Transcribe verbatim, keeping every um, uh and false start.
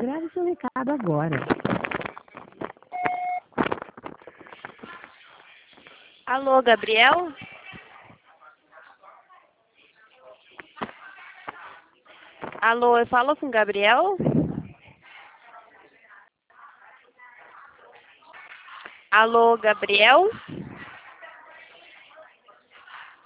Grave seu recado agora. Alô, Gabriel? Alô, eu falo com o Gabriel? Alô, Gabriel?